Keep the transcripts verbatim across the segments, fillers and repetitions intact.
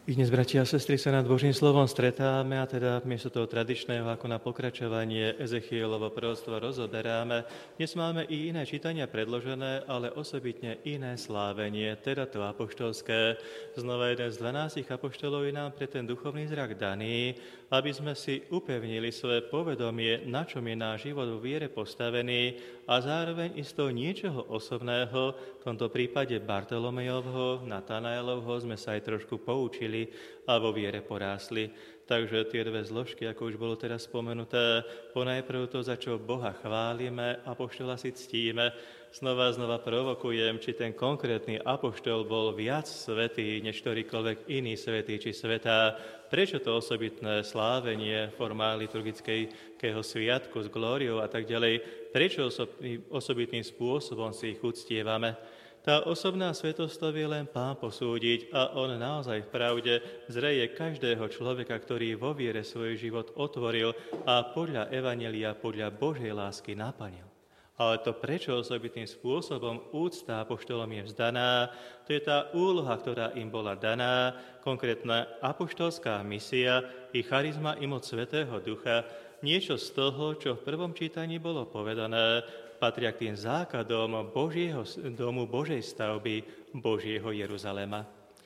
I dnes, bratia a sestry, sa nad Božím slovom stretáme a teda miesto toho tradičného, ako na pokračovanie Ezechielovo proroctvo rozoberáme. Dnes máme i iné čítania predložené, ale osobitne iné slávenie, teda to apoštolské. Znova jeden z dvanástich apoštolov je nám pre ten duchovný zrak daný, aby sme si upevnili svoje povedomie, na čom je náš život vo viere postavený a zároveň i z toho niečoho osobného, v tomto prípade Bartolomejovho, Natanaelovho, sme sa aj trošku poučili a vo viere porásli. Takže tie dve zložky, ako už bolo teraz spomenuté, ponajprv to, za čo Boha chválime, apoštola si ctíme. Znova znova provokujem, či ten konkrétny apoštol bol viac svätý, než ktorýkoľvek iný svätý či svätá. Prečo to osobitné slávenie, formál liturgického sviatku s glóriou a tak ďalej, prečo osobitným spôsobom si ich uctievame? Tá osobná svetosť to vie len Pán posúdiť a on naozaj v pravde zreje každého človeka, ktorý vo viere svoj život otvoril a podľa evanjelia, podľa Božej lásky naplnil. Ale to, prečo osobitným spôsobom úcta apoštolom je vzdaná, to je tá úloha, ktorá im bola daná, konkrétna apoštolská misia i charizma i moc Svätého Ducha, niečo z toho, čo v prvom čítaní bolo povedané, patria k tým základom Božieho domu, Božej stavby, Božieho Jeruzalema.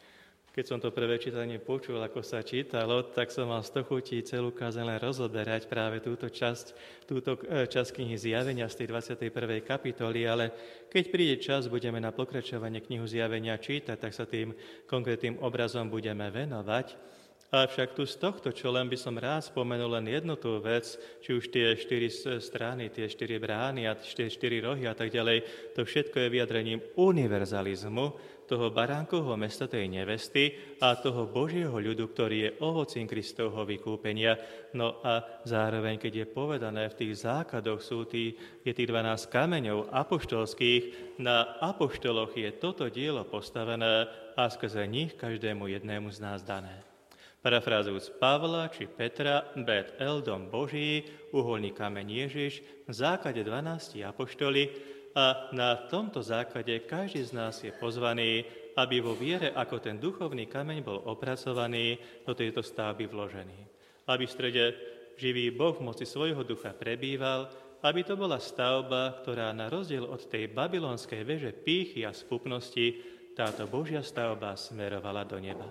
Keď som to prvé čítanie počul, ako sa čítalo, tak som mal z toho chutí celú kázeň len rozoberať práve túto časť, túto časť knihy Zjavenia z tej dvadsiatej prvej kapitoly, ale keď príde čas, budeme na pokračovanie knihu Zjavenia čítať, tak sa tým konkrétnym obrazom budeme venovať. Avšak tu z tohto, čo len by som rád spomenul len jednu tú vec, či už tie štyri strany, tie štyri brány a tie štyri rohy a tak ďalej, to všetko je vyjadrením univerzalizmu toho baránkovho mesta, tej nevesty a toho Božieho ľudu, ktorý je ovocím Kristovho vykúpenia. No a zároveň, keď je povedané, v tých základoch sú tí, je tých dvanásť kameňov apoštolských, na apoštoloch je toto dielo postavené a skrze nich každému jednému z nás dané. Parafrázujúc Pavla či Petra, Bet El, dom Boží, uholný kameň Ježiš, v základe dvanásti apoštoli a na tomto základe každý z nás je pozvaný, aby vo viere ako ten duchovný kameň bol opracovaný, do tejto stavby vložený. Aby v strede živý Boh v moci svojho ducha prebýval, aby to bola stavba, ktorá na rozdiel od tej babylonskej veže pýchy a spupnosti, táto Božia stavba smerovala do neba.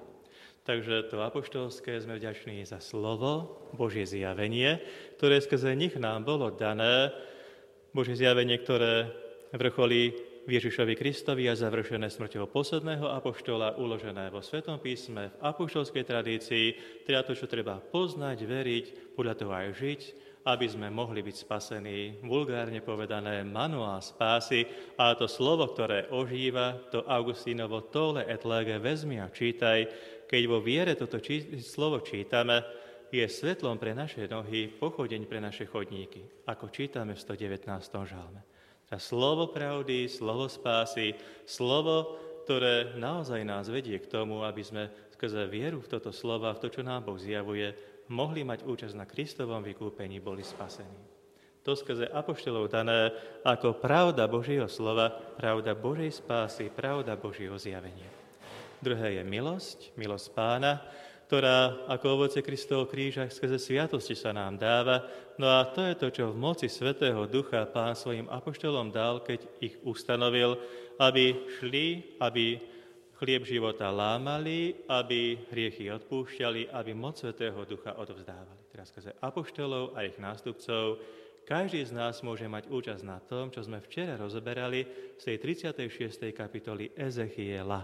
Takže to apoštolské sme vďační za slovo, Božie zjavenie, ktoré skrze nich nám bolo dané. Božie zjavenie, ktoré vrcholí v Ježišovi Kristovi a završené smrťou posledného apoštola, uložené vo Svetom písme, v apoštolskej tradícii, teda to, čo treba poznať, veriť, podľa toho aj žiť, aby sme mohli byť spasení. Vulgárne povedané manuál spásy, a to slovo, ktoré ožíva, to Augustínovo tole et lege, vezmi a čítaj. Keď vo viere toto či- slovo čítame, je svetlom pre naše nohy, pochodeň pre naše chodníky, ako čítame v stodevätnástom žalme. A slovo pravdy, slovo spásy, slovo, ktoré naozaj nás vedie k tomu, aby sme skrze vieru v toto slovo, v to, čo nám Boh zjavuje, mohli mať účasť na Kristovom vykúpení, boli spasení. To skrze apoštolov dané ako pravda Božieho slova, pravda Božej spásy, pravda Božieho zjavenia. Druhé je milosť, milosť Pána, ktorá ako ovoce Kristovho kríža skrze sviatosti sa nám dáva. No a to je to, čo v moci Svätého Ducha Pán svojim apoštolom dal, keď ich ustanovil, aby šli, aby chlieb života lámali, aby hriechy odpúšťali, aby moc Svätého Ducha odovzdávali. Teraz skrze apoštolov a ich nástupcov každý z nás môže mať účasť na tom, čo sme včera rozoberali z tej tridsiatej šiestej kapitoly Ezechiela.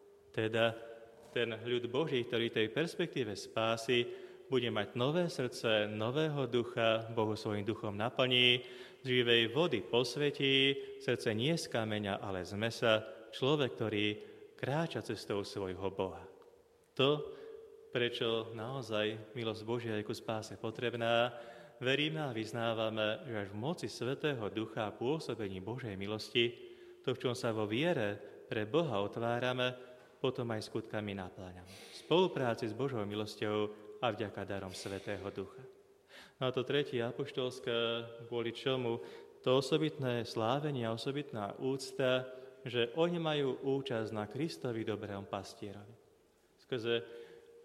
Teda ten ľud Boží, ktorý tej perspektíve spásy bude mať nové srdce, nového ducha, Bohu svojím duchom naplní, z živej vody posvetí, srdce nie z kameňa, ale z mesa, človek, ktorý kráča cestou svojho Boha. To, prečo naozaj milosť Božia je ku spáse potrebná, veríme a vyznávame, že až v moci Svätého Ducha a pôsobení Božej milosti, to, v čom sa vo viere pre Boha otvárame, potom aj skutkami napláňame. V spolupráci s Božou milosťou a vďaka darom Svätého Ducha. No a to tretie apoštolské, kvôli čomu to osobitné slávenie a osobitná úcta, že oni majú účasť na Kristovi dobrom pastierovi. Skrze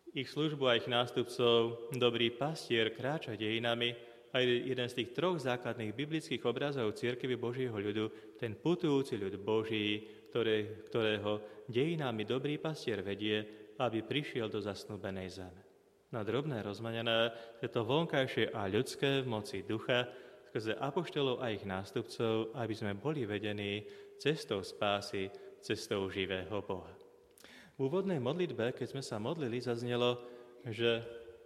ich službu a ich nástupcov dobrý pastier kráča dejinami a jeden z tých troch základných biblických obrazov cirkvi Božieho ľudu, ten putujúci ľud Boží, ktoré, ktorého dejinami dobrý pastier vedie, aby prišiel do zasnúbenej zeme. Na drobné rozmanené je to vonkajšie a ľudské v moci ducha, skrze apoštolov a ich nástupcov, aby sme boli vedení cestou spásy, cestou živého Boha. V úvodnej modlitbe, keď sme sa modlili, zaznelo, že,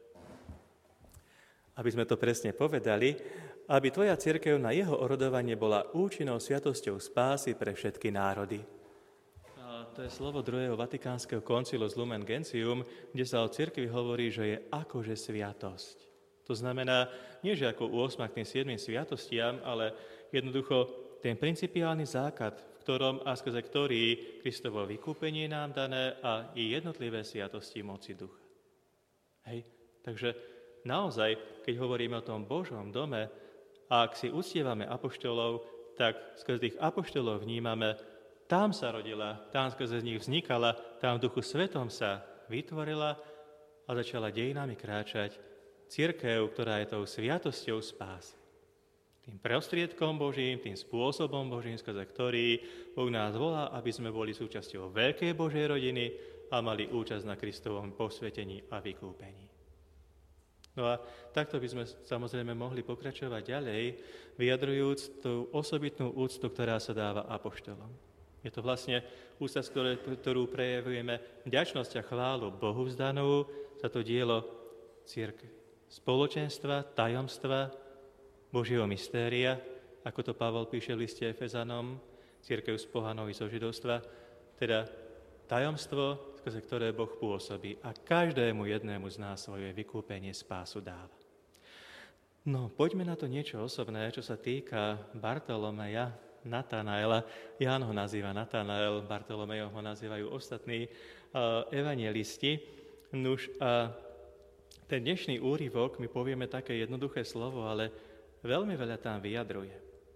aby sme to presne povedali, aby tvoja cirkev na jeho orodovanie bola účinnou sviatosťou spásy pre všetky národy. A to je slovo druhého Vatikánskeho koncilu z Lumen Gentium, kde sa o cirkvi hovorí, že je akože sviatosť. To znamená, nie že ako ôsmym k tým siedmym sviatostiam, ale jednoducho ten principiálny základ, v ktorom a skrze ktorý Kristovo vykúpenie nám dané a i jednotlivé sviatosti moci ducha. Hej, takže naozaj, keď hovoríme o tom Božom dome, a ak si uctievame apoštolov, tak skrze tých apoštolov vnímame, tam sa rodila, tam skrze nich vznikala, tam v Duchu Svetom sa vytvorila a začala dejinami kráčať cirkev, ktorá je tou sviatosťou spásy. Tým prostriedkom Božím, tým spôsobom Božím, skrze ktorý Boh nás volá, aby sme boli súčasťou veľkej Božej rodiny a mali účasť na Kristovom posvetení a vykúpení. No a takto by sme samozrejme mohli pokračovať ďalej, vyjadrujúc tú osobitnú úctu, ktorá sa dáva apoštolom. Je to vlastne úcta, ktorú prejavujeme vďačnosť a chválu Bohu vzdanú za to dielo cirkvi, spoločenstva, tajomstva, Božieho mystéria, ako to Pavol píše v liste Efezanom, cirkev z pohanov i zo židovstva, teda tajomstvo, skrze ktoré Boh pôsobí a každému jednému z nás svoje vykúpenie spásu dáva. No, poďme na to niečo osobné, čo sa týka Bartolomeja, Natanaela. Ján ho nazýva Natanael, Bartolomejom ho nazývajú ostatní uh, evangelisti. Nuž a ten dnešný úryvok, my povieme také jednoduché slovo, ale veľmi veľa tam vyjadruje.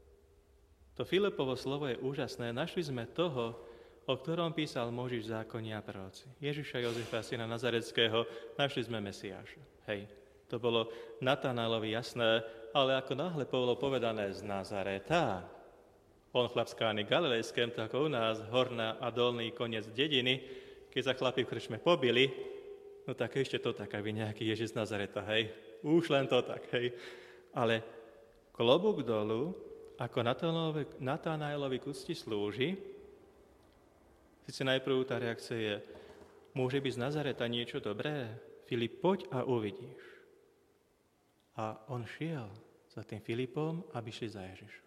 To Filipovo slovo je úžasné. Našli sme toho, o ktorom písal Mojžiš, zákonní a proroci. Ježiša Jozefa, syna Nazareckého, našli sme Mesiáša. Hej, to bolo Natanaelovi jasné, ale ako náhle bolo povedané z Nazareta, on chlapskány galilejském, tak ako u nás, horná a dolný koniec dediny, keď sa chlapi v krčme pobili, no tak ešte to tak, aby nejaký Ježiš z Nazareta, hej, už len to tak, hej. Ale klobúk dolu, ako Natanaelovi k úcti slúži, sice najprv tá reakcia je, môže byť z Nazareta niečo dobré? Filip, poď a uvidíš. A on šiel za tým Filipom, aby šli za Ježišom.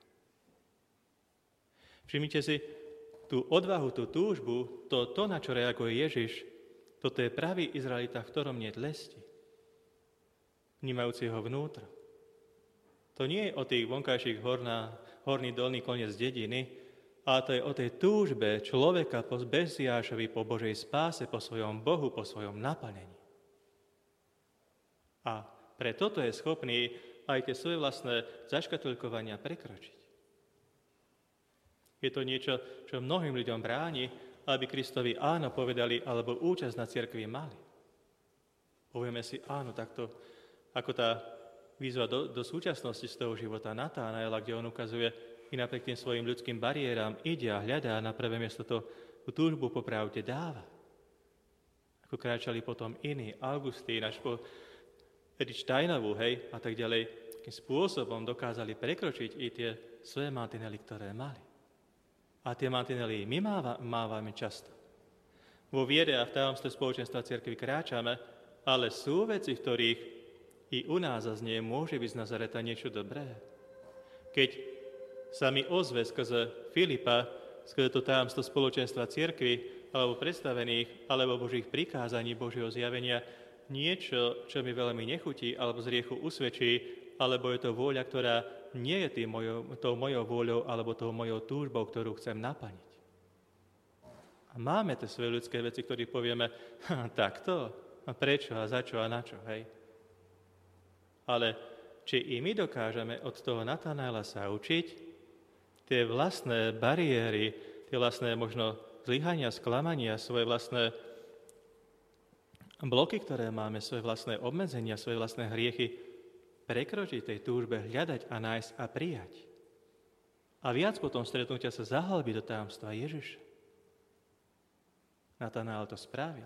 Všimnite si tú odvahu, tú túžbu, to, to, na čo reaguje Ježiš, toto je pravý Izraelita, v ktorom nie je lesti, vnímajúci ho vnútra. To nie je o tých vonkajších horná, horný dolný koniec dediny, ale to je o tej túžbe človeka po Mesiášovi, po Božej spáse, po svojom Bohu, po svojom naplnení. A pre toto je schopný aj tie svoje vlastné zaškatulkovania prekročiť. Je to niečo, čo mnohým ľuďom bráni, aby Kristovi áno povedali, alebo účasť na cirkvi mali. Povieme si áno, takto, ako tá výzva do, do súčasnosti z toho života Natanaela, kde on ukazuje i napriek tým svojim ľudským bariéram, ide a hľadá na prvé miesto to, tú túžbu po pravde dáva. Ako kráčali potom iní, Augustín, až po Edith Steinovú, hej, a tak ďalej, akým spôsobom dokázali prekročiť i tie svoje mantinely, ktoré mali. A tie mantinely my máva, mávame často. Vo viere a v tajomstve spoločenstva cirkvi kráčame, ale sú veci, v ktorých i u nás zaznie môže byť z Nazareta niečo dobré. Keď sa mi ozve skrze Filipa, skrze to tajomstvo spoločenstva cirkvi, alebo predstavených, alebo Božích prikázaní, Božieho zjavenia, niečo, čo mi veľmi nechutí, alebo z riechu usvedčí, alebo je to vôľa, ktorá nie je tým mojou, tou mojou vôľou, alebo tou mojou túžbou, ktorú chcem naplniť. A máme tie svoje ľudské veci, ktoré povieme, takto, a prečo, a za čo, a na čo, hej. Ale či i my dokážeme od toho Natanaela sa učiť, tie vlastné bariéry, tie vlastné možno zlyhania, sklamania, svoje vlastné bloky, ktoré máme, svoje vlastné obmedzenia, svoje vlastné hriechy, prekročiť tej túžbe, hľadať a nájsť a prijať. A viac potom stretnutia sa zahlbiť do tajomstva Ježiša. Natanael to spravil.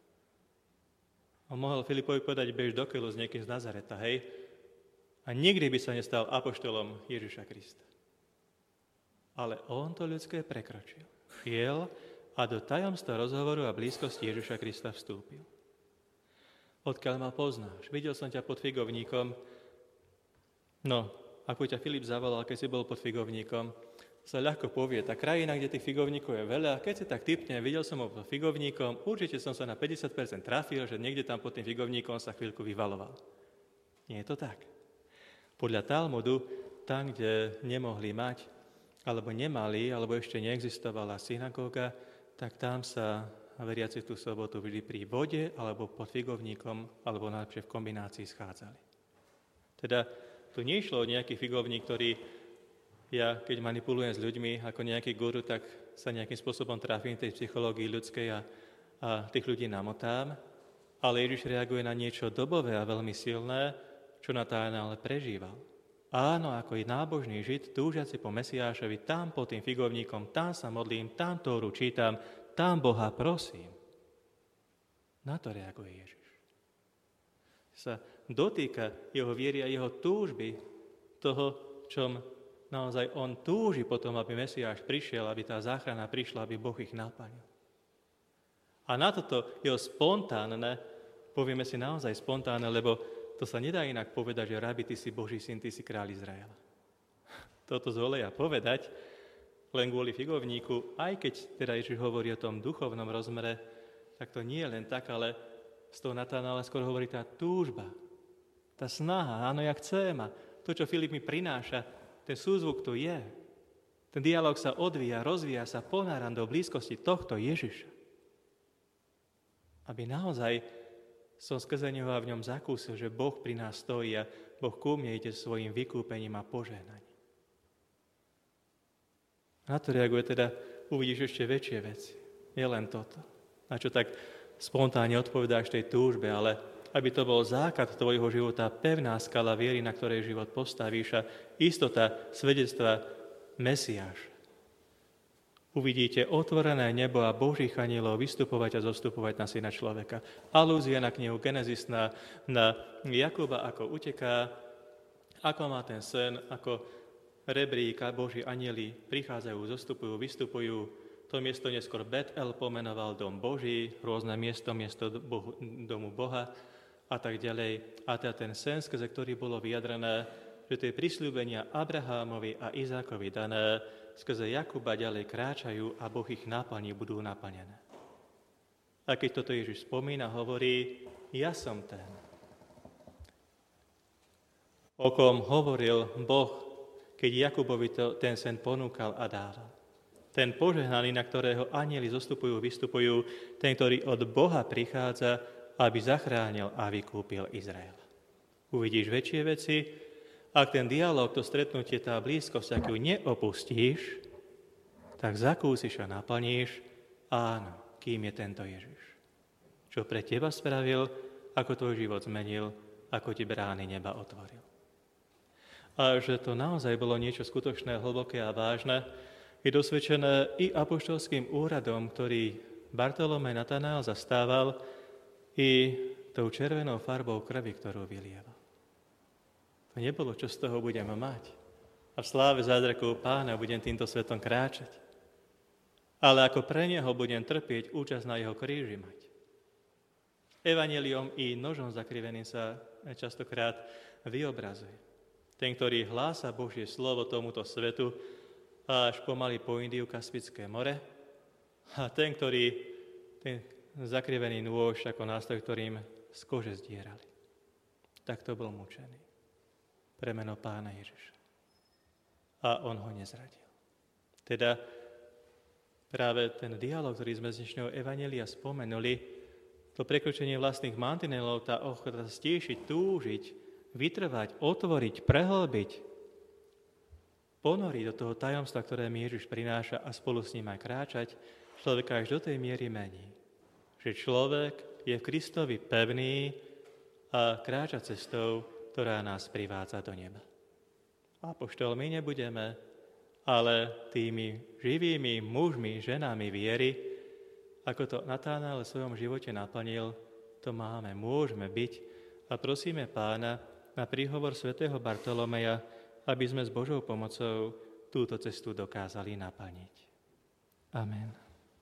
On mohol Filipovi povedať, bež do keľu s niekým z Nazareta, hej? A nikdy by sa nestal apoštolom Ježiša Krista. Ale on to ľudské prekročil. Šiel a do tajomstva rozhovoru a blízkosti Ježiša Krista vstúpil. Odkiaľ ma poznáš? Videl som ťa pod figovníkom. No, ako ťa Filip zavolal, keď si bol pod figovníkom, sa ľahko povie, tá krajina, kde tých figovníkov je veľa, keď si tak typne, videl som ho pod figovníkom, určite som sa na päťdesiat percent trafil, že niekde tam pod tým figovníkom sa chvíľku vyvaloval. Nie je to tak. Podľa Talmudu, tam, kde nemohli mať, alebo nemali, alebo ešte neexistovala synagóga, tak tam sa veriaci v tú sobotu vždy pri vode, alebo pod figovníkom, alebo najlepšie v kombinácii schádzali. Teda tu nie išlo o nejaký figovník, ktorý ja, keď manipulujem s ľuďmi ako nejaký guru, tak sa nejakým spôsobom trafím tej psychológii ľudskej a, a tých ľudí namotám, ale Ježiš reaguje na niečo dobové a veľmi silné, čo Natanael prežíval. Áno, ako i nábožný Žid, túžiaci po Mesiášovi, tam pod tým figovníkom, tam sa modlím, tam Tóru čítam, tam Boha prosím. Na to reaguje Ježiš. Sa dotýka jeho viery a jeho túžby, toho, čom naozaj on túži potom, aby Mesiáš prišiel, aby tá záchrana prišla, aby Boh ich naplnil. A na toto jeho spontánne, povieme si naozaj spontánne, lebo to sa nedá inak povedať, že rabi, ty si Boží syn, ty si kráľ Izraela. Toto zvoleja povedať len kvôli figovníku, aj keď teda Ježiš hovorí o tom duchovnom rozmere, tak to nie je len tak, ale z toho Natanaela skôr hovorí tá túžba, tá snaha, áno, ja chcem a to, čo Filip mi prináša, ten súzvuk tu je. Ten dialog sa odvíja, rozvíja sa, ponáram do blízkosti tohto Ježiša. Aby naozaj som skrze neho a v ňom zakúsil, že Boh pri nás stojí a Boh ku mne ide svojim vykúpením a požehnaním. Na to reaguje teda, uvidíš ešte väčšie veci. Nie len toto. Na čo tak spontánne odpovedáš tej túžbe, ale aby to bol základ tvojho života, pevná skala viery, na ktorej život postavíš a istota svedectva Mesiáša. Uvidíte otvorené nebo a Božích anielov vystupovať a zostupovať na syna človeka. Alúzia na knihu Genesis na, na Jakuba, ako uteká, ako má ten sen, ako rebríka Boží anieli prichádzajú, zostupujú, vystupujú. To miesto neskôr Bet-El pomenoval dom Boží, rôzne miesto, miesto Bohu, domu Boha a tak ďalej. A teda ten sen, skrze ktorý bolo vyjadrené, že tie prisľúbenia Abrahámovi a Izákovi dané, skrze Jakuba ďalej kráčajú a Boh ich naplní, budú naplnené. A keď toto Ježiš spomína, hovorí, ja som ten, o kom hovoril Boh, keď Jakubovi to, ten sen ponúkal a dával. Ten požehnaný, na ktorého anjeli zostupujú, vystupujú, ten, ktorý od Boha prichádza, aby zachránil a vykúpil Izrael. Uvidíš väčšie veci. Ak ten dialog, to stretnutie, tá blízkosť, ak ju neopustíš, tak zakúsiš a naplníš, áno, kým je tento Ježiš. Čo pre teba spravil, ako tvoj život zmenil, ako ti brány neba otvoril. A že to naozaj bolo niečo skutočné, hlboké a vážne, je dosvedčené i apoštolským úradom, ktorý Bartolomej Natanael zastával, i tou červenou farbou krvi, ktorú vylieval. To nebolo, čo z toho budem mať. A v sláve zázrakov Pána budem týmto svetom kráčať. Ale ako pre neho budem trpieť, účasť na jeho kríži mať. Evanjeliom i nožom zakriveným sa častokrát vyobrazuje. Ten, ktorý hlása Božie slovo tomuto svetu až pomaly po Indiu, Kaspické more. A ten, ktorý, ten zakrivený nôž ako nástroj, ktorým z kože zdierali. Tak to bol mučený. Pre meno Pána Ježiša. A on ho nezradil. Teda práve ten dialog, ktorý sme z dnešného evanjelia spomenuli, to prekročenie vlastných mantinelov, tá ochota stíšiť, túžiť, vytrvať, otvoriť, prehlbiť, ponoriť do toho tajomstva, ktoré mi Ježiš prináša a spolu s ním aj kráčať, človeka až do tej miery mení. Že človek je v Kristovi pevný a kráča cestou, ktorá nás privádza do neba. Apoštolmi nebudeme, ale tými živými mužmi, ženami viery, ako to Natánael v svojom živote naplnil, to máme, môžeme byť a prosíme Pána na príhovor svätého Bartolomeja, aby sme s Božou pomocou túto cestu dokázali naplniť. Amen.